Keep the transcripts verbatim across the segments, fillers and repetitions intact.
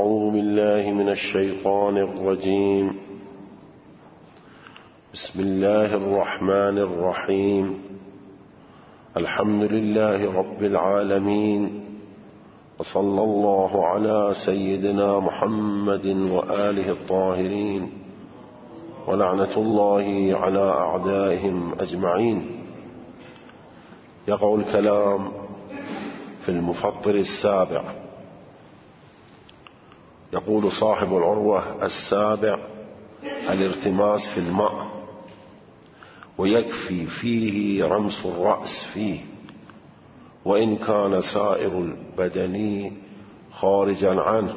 أعوذ بالله من الشيطان الرجيم. بسم الله الرحمن الرحيم. الحمد لله رب العالمين، وصلى الله على سيدنا محمد وآله الطاهرين، ولعنة الله على أعدائهم أجمعين. يقع الكلام في المفطر السابع. يقول صاحب العروة: السابع الارتماس في الماء، ويكفي فيه رمس الرأس فيه، وإن كان سائر البدن خارجا عنه.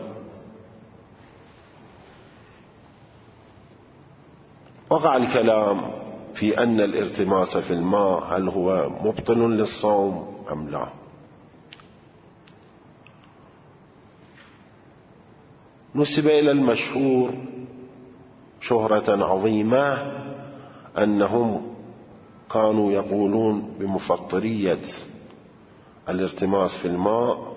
وقع الكلام في أن الارتماس في الماء هل هو مبطل للصوم أم لا. نسب إلى المشهور شهرة عظيمة أنهم كانوا يقولون بمفطرية الارتماس في الماء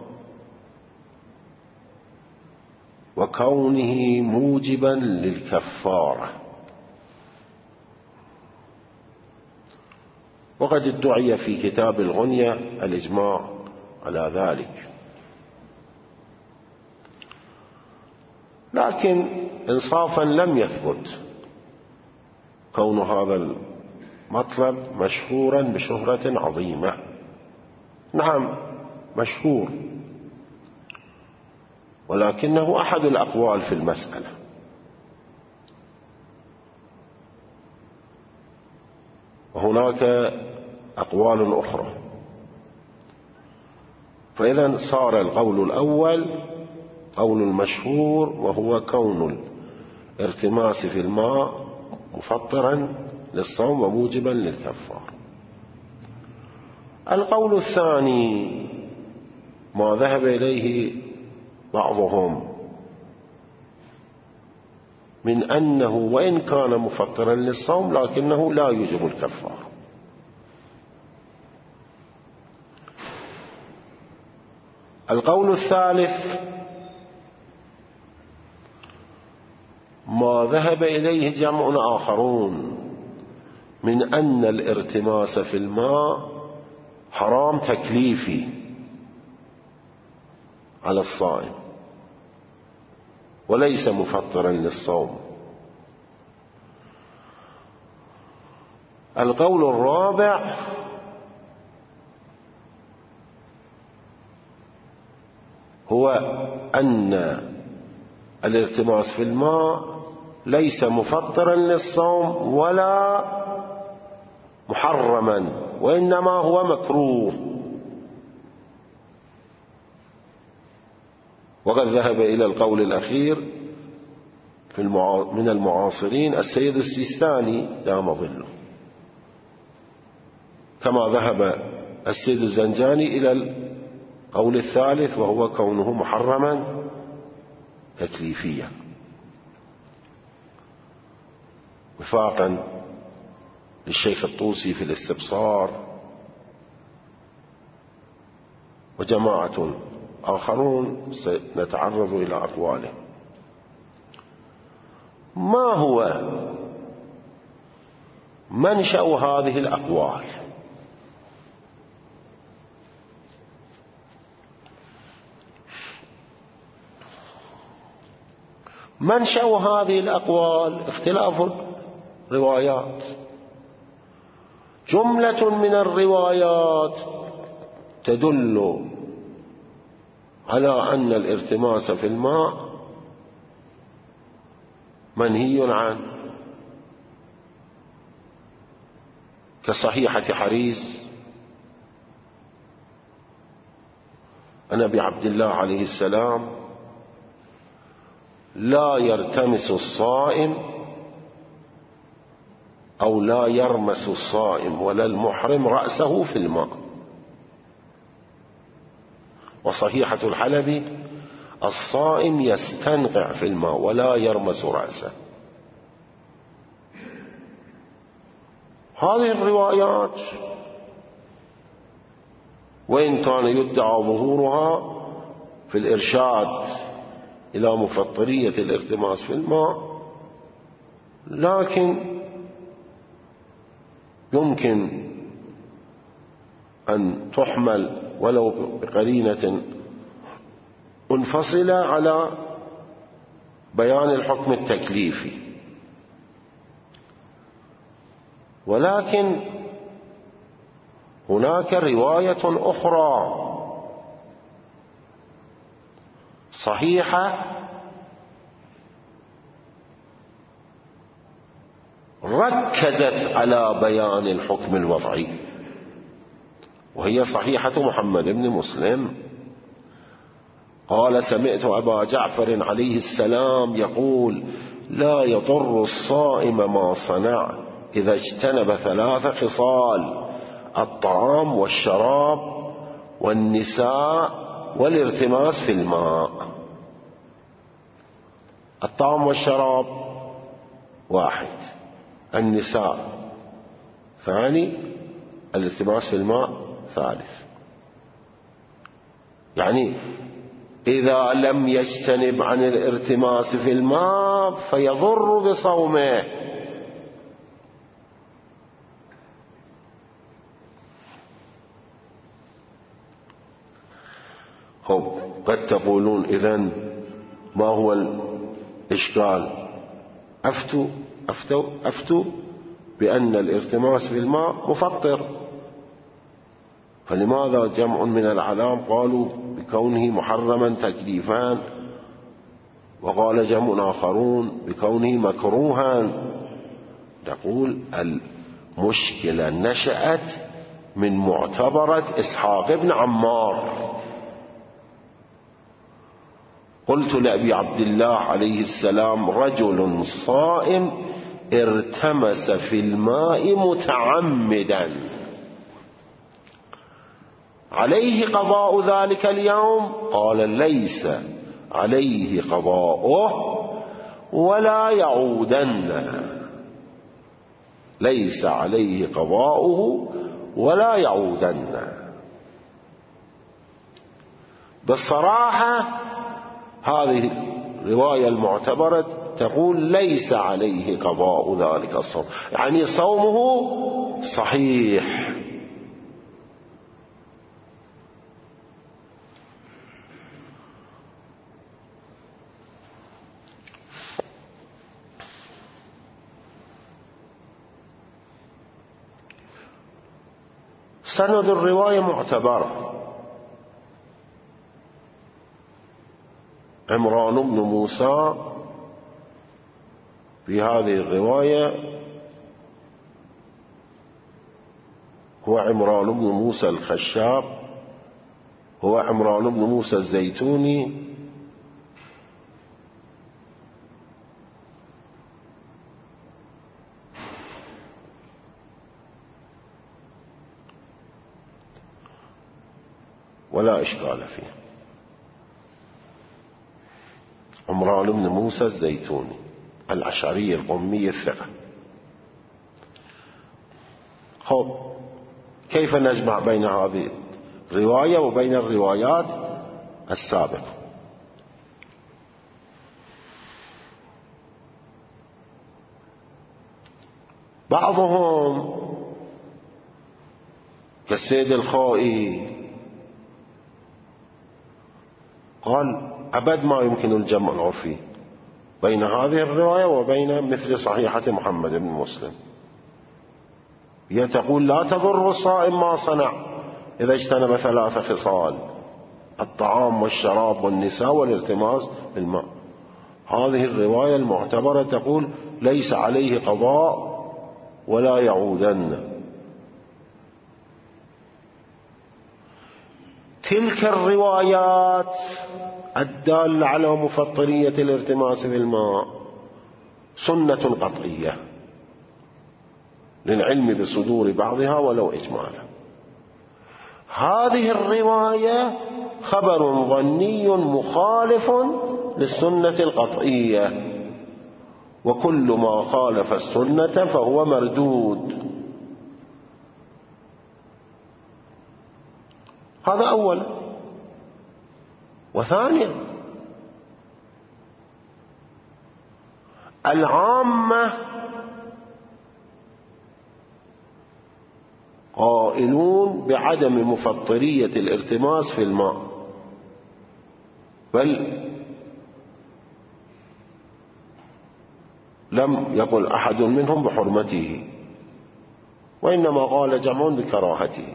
وكونه موجبا للكفارة، وقد ادعي في كتاب الغنية الإجماع على ذلك، لكن إنصافا لم يثبت كون هذا المطلب مشهورا بشهرة عظيمة. نعم مشهور، ولكنه أحد الأقوال في المسألة، وهناك أقوال أخرى. فإذا صار القول الأول قول المشهور، وهو كون الارتماس في الماء مفطرا للصوم وموجبا للكفارة. القول الثاني ما ذهب إليه بعضهم من أنه وإن كان مفطرا للصوم لكنه لا يوجب الكفارة. القول الثالث ما ذهب إليه جمع آخرون من أن الارتماس في الماء حرام تكليفي على الصائم وليس مفطرا للصوم. القول الرابع هو أن الارتماس في الماء ليس مفطرا للصوم ولا محرما، وإنما هو مكروه. وقد ذهب إلى القول الأخير في من المعاصرين السيد السيستاني دام ظله، كما ذهب السيد الزنجاني إلى القول الثالث وهو كونه محرما تكليفيا، وفاقا للشيخ الطوسي في الاستبصار وجماعة آخرون سنتعرض إلى أقواله. ما هو منشأ هذه الأقوال؟ منشأ هذه الأقوال اختلاف روايات. جملة من الروايات تدل على أن الارتماس في الماء منهي عنه، كصحيحة حريز أن أبي عبد الله عليه السلام: لا يرتمس الصائم أو لا يرمس الصائم ولا المحرم رأسه في الماء. وصحيحة الحلبي: الصائم يستنقع في الماء ولا يرمس رأسه. هذه الروايات وإن كان يدعى ظهورها في الإرشاد إلى مفطرية الارتماس في الماء، لكن يمكن أن تحمل ولو بقرينة منفصلة على بيان الحكم التكليفي. ولكن هناك رواية أخرى صحيحة ركزت على بيان الحكم الوضعي، وهي صحيحة محمد بن مسلم. قال: سمعت أبا جعفر عليه السلام يقول: لا يضر الصائم ما صنع إذا اجتنب ثلاث خصال: الطعام والشراب والنساء والارتماس في الماء. الطعام والشراب واحد، النساء ثاني، الالتماس في الماء ثالث. يعني إذا لم يجتنب عن الارتماس في الماء فيضر بصومه. خب، قد تقولون إذن ما هو الإشكال؟ أفتوا أفتوا أفتوا بأن الارتماس في الماء مفطر، فلماذا جمع من العلام قالوا بكونه محرما تكليفا، وقال جمع آخرون بكونه مكروها؟ نقول المشكلة نشأت من معتبرة إسحاق بن عمار. قلت لأبي عبد الله عليه السلام: رجل صائم ارتمس في الماء متعمدا، عليه قضاء ذلك اليوم؟ قال: ليس عليه قضاؤه ولا يعودن. ليس عليه قضاؤه ولا يعودن. بالصراحة هذه الرواية المعتبرة تقول ليس عليه قضاء ذلك الصوم، يعني صومه صحيح. سند الرواية معتبر. عمران بن موسى في هذه الرواية هو عمران بن موسى الخشاب، هو عمران بن موسى الزيتوني، ولا إشكال فيه. عمران بن موسى الزيتوني الأشعري القمي الثقة. خب، كيف نجمع بين هذه الرواية وبين الروايات السابقة؟ بعضهم كالسيد الخائي قال: أبد ما يمكن الجمع العرفي بين هذه الرواية وبين مثل صحيحة محمد بن مسلم. هي تقول: لا تضر الصائم ما صنع إذا اجتنب ثلاث خصال: الطعام والشراب والنساء والالتماس بالماء. هذه الرواية المعتبرة تقول: ليس عليه قضاء ولا يعودن. تلك الروايات الدالة على مفطرية الارتماس في الماء سنة قطعية للعلم بصدور بعضها ولو إجمالا. هذه الرواية خبر ظني مخالف للسنة القطعية، وكل ما خالف السنة فهو مردود. هذا أولا. وثانيا، العامة قائلون بعدم مفطرية الارتماس في الماء، بل لم يقل أحد منهم بحرمته، وإنما قال جمع بكراهته.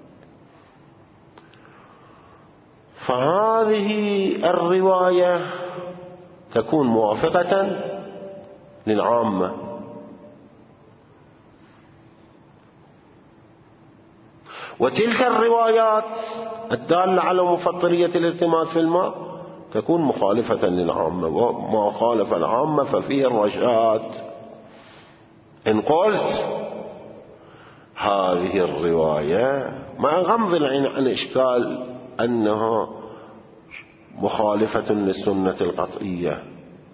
فهذه الرواية تكون موافقة للعامة. وتلك الروايات الدالة على مفطرية الالتماس في الماء تكون مخالفة للعامة، وما خالف العامة ففيه الرشاد. إن قلت هذه الرواية مع غمض العين عن إشكال أنها مخالفة للسنة القطعية،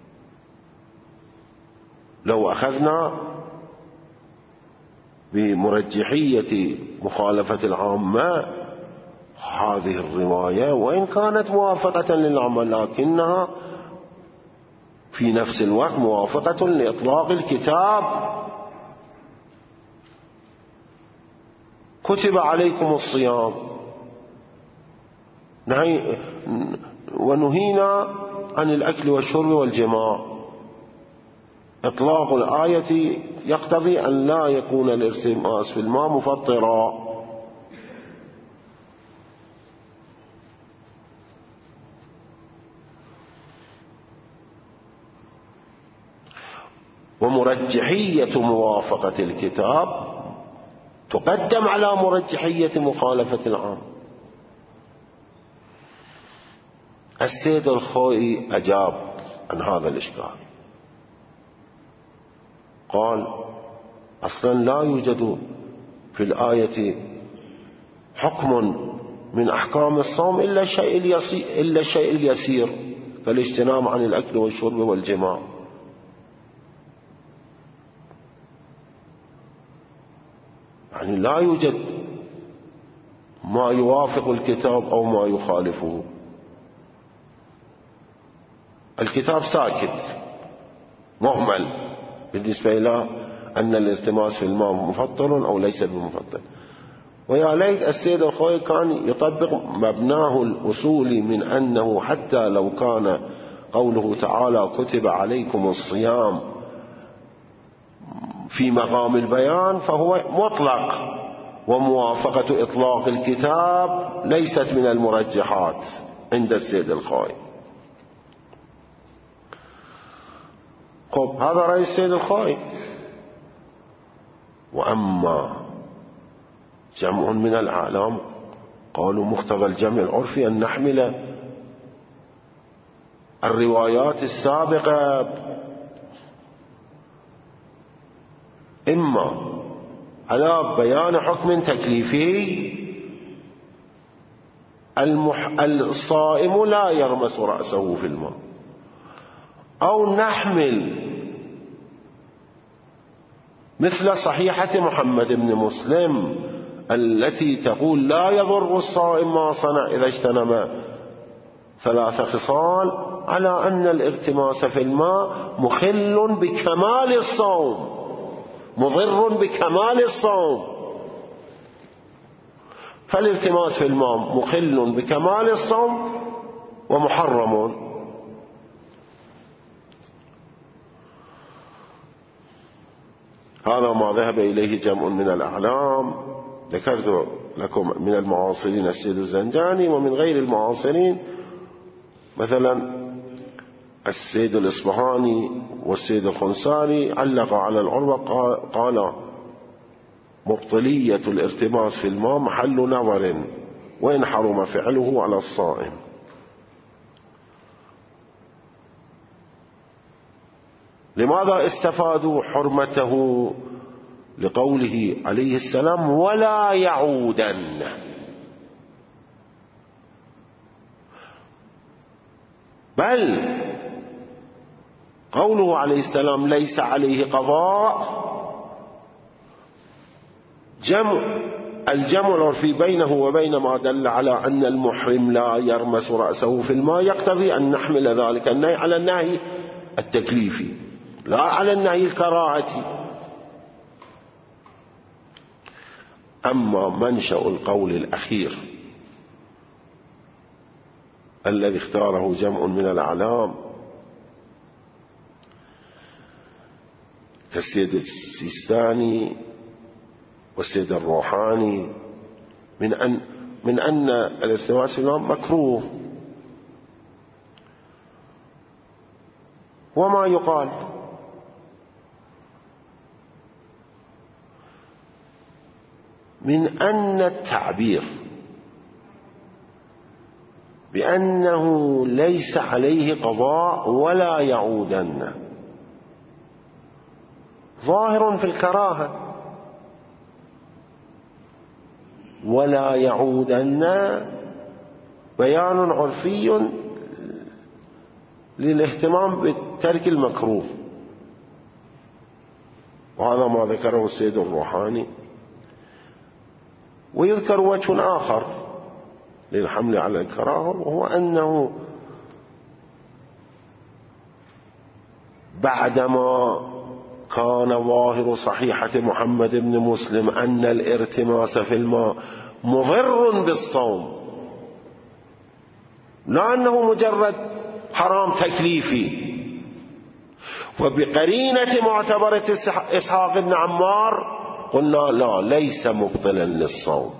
لو أخذنا بمرجحية مخالفة العامة هذه الرواية وإن كانت موافقة للعامة لكنها في نفس الوقت موافقة لإطلاق الكتاب. كتب عليكم الصيام ونهينا عن الأكل والشرب والجماع. إطلاق الآية يقتضي أن لا يكون الارتماس في الماء مفطرا. ومرجحية موافقة الكتاب تقدم على مرجحية مخالفة العام. السيد الخوئي أجاب عن هذا الإشكال، قال أصلا لا يوجد في الآية حكم من أحكام الصوم إلا الشيء اليسير, إلا الشيء اليسير كالاجتناب عن الأكل والشرب والجماع. يعني لا يوجد ما يوافق الكتاب أو ما يخالفه. الكتاب ساكت مهمل بالنسبة إلى أن الالتماس في الماء مفطر أو ليس بمفطر. ويا ليت السيد الخوئي كان يطبق مبناه الأصولي من أنه حتى لو كان قوله تعالى كتب عليكم الصيام في مقام البيان فهو مطلق، وموافقة إطلاق الكتاب ليست من المرجحات عند السيد الخوئي. خب هذا رأي السيد الخوئي. وأما جمع من الأعلام قالوا مقتضى الجمع العرفي أن نحمل الروايات السابقة إما على بيان حكم تكليفي، المح... الصائم لا يرمس رأسه في الماء، أو نحمل مثل صحيحة محمد بن مسلم التي تقول لا يضر الصائم ما صنع إذا اجتنب ثلاث خصال، على أن الارتماس في الماء مخل بكمال الصوم مضر بكمال الصوم. فالالتماس في الماء مخل بكمال الصوم ومحرم. هذا ما ذهب إليه جمع من الأعلام. ذكرت لكم من المعاصرين السيد الزنجاني، ومن غير المعاصرين مثلا السيد الإصبهاني والسيد الخنساني علق على العروة قال مبطلية الارتماس في الماء محل نظر وإن حرم فعله على الصائم. لماذا استفادوا حرمته؟ لقوله عليه السلام ولا يعودن. بل قوله عليه السلام ليس عليه قضاء جمع الجمع العرفي بينه وبين ما دل على أن المحرم لا يرمس رأسه في الماء يقتضي أن نحمل ذلك النهي على النهي التكليفي، لا على النهي الكراهتي. أما منشأ القول الأخير الذي اختاره جمع من الأعلام كالسيد السيستاني والسيد الروحاني من أن من أن الالتماس في الماء مكروه، وما يقال من أن التعبير بأنه ليس عليه قضاء ولا يعودن ظاهر في الكراهة، ولا يعودن بيان عرفي للاهتمام بالترك المكروه، وهذا ما ذكره السيد الروحاني. ويذكر وجه آخر للحمل على الكراهة، وهو أنه بعدما كان ظاهر صحيحة محمد بن مسلم أن الارتماس في الماء مضر بالصوم، لا أنه مجرد حرام تكليفي، وبقرينة معتبرة إسحاق بن عمار قلنا لا، ليس مبطلا للصوم،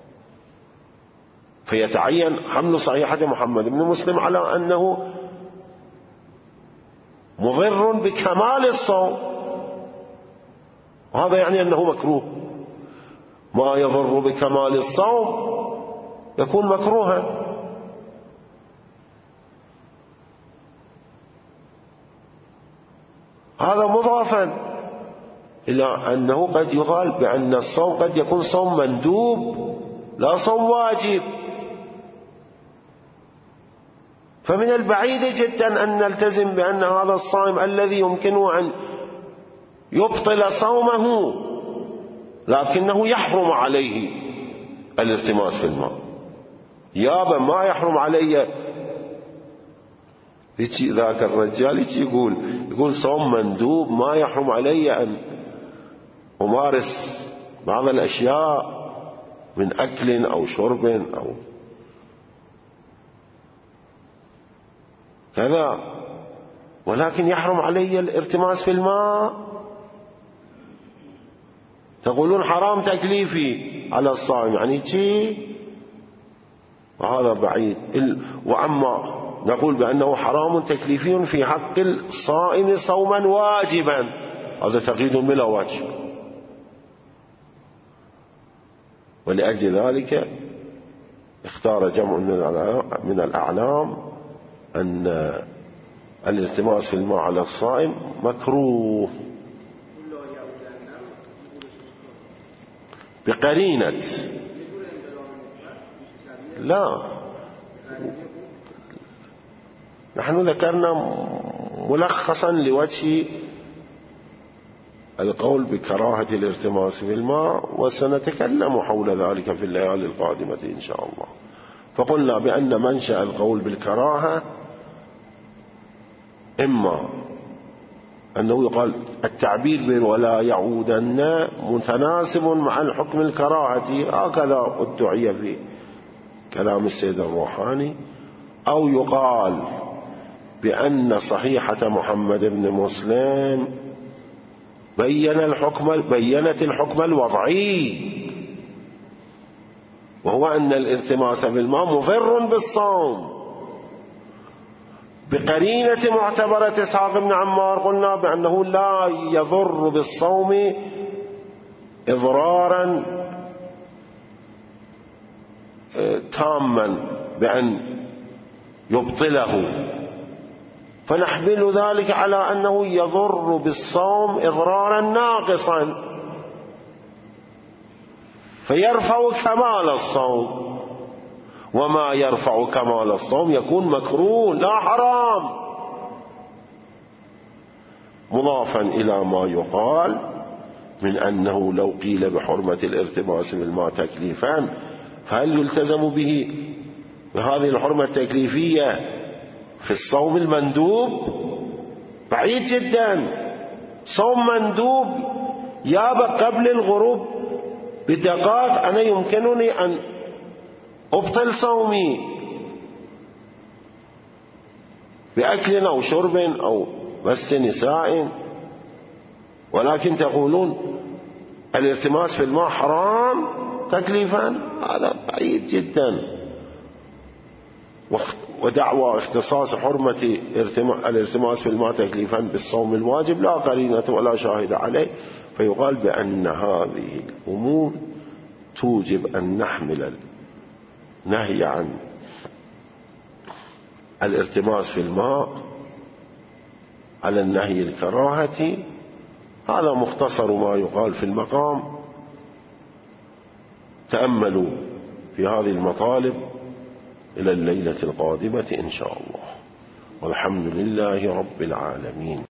فيتعين حمل صحيحة محمد بن مسلم على أنه مضر بكمال الصوم، وهذا يعني أنه مكروه. ما يضر بكمال الصوم يكون مكروها. هذا مضافا إلى أنه قد يقال بأن الصوم قد يكون صوم مندوب لا صوم واجب، فمن البعيد جدا أن نلتزم بأن هذا الصائم الذي يمكنه أن يبطل صومه لكنه يحرم عليه الالتماس في الماء. يابا ما يحرم علي ذاك الرجال يقول يقول صوم مندوب ما يحرم علي أن أمارس بعض الأشياء من أكل أو شرب أو كذا، ولكن يحرم علي الارتماس في الماء. تقولون حرام تكليفي على الصائم، يعني شيء، وهذا بعيد. وأما نقول بأنه حرام تكليفي في حق الصائم صوما واجبا، هذا تقييد بلا وجه. ولأجل ذلك اختار جمع من الأعلام أن الالتماس في الماء على الصائم مكروه بقرينة. لا، نحن ذكرنا ملخصا لوجه القول بكراهة الارتماس في الماء، وسنتكلم حول ذلك في الليالي القادمة إن شاء الله. فقلنا بأن منشأ القول بالكراهة إما أنه يقال التعبير ولا يعودن متناسب مع الحكم الكراهة، هكذا ادعي في كلام السيد الروحاني، أو يقال بأن صحيحة محمد بن مسلم بين الحكم بينت الحكم الوضعي، وهو أن الالتماس في الماء مضر بالصوم. بقرينة معتبرة إسحاق بن عمار قلنا بأنه لا يضر بالصوم إضرارا تاما بأن يبطله، فنحمل ذلك على أنه يضر بالصوم إضرارا ناقصا فيرفع كمال الصوم، وما يرفع كمال الصوم يكون مكروه لا حرام. مضافا إلى ما يقال من أنه لو قيل بحرمة الارتماس بالماء تكليفا فهل يلتزم به بهذه الحرمة التكليفية في الصوم المندوب؟ بعيد جدا. صوم مندوب يابق قبل الغروب بدقائق أنا يمكنني أن أبطل صومي بأكل أو شرب أو بس نساء، ولكن تقولون الالتماس في الماء حرام تكليفا، هذا بعيد جدا. ودعوى اختصاص حرمة الالتماس في الماء تكليفا بالصوم الواجب لا قرينة ولا شاهد عليه، فيقال بأن هذه الأمور توجب أن نحمل النهي عن الالتماس في الماء على النهي الكراهة. هذا مختصر ما يقال في المقام. تأملوا في هذه المطالب إلى الليلة القادمة إن شاء الله، والحمد لله رب العالمين.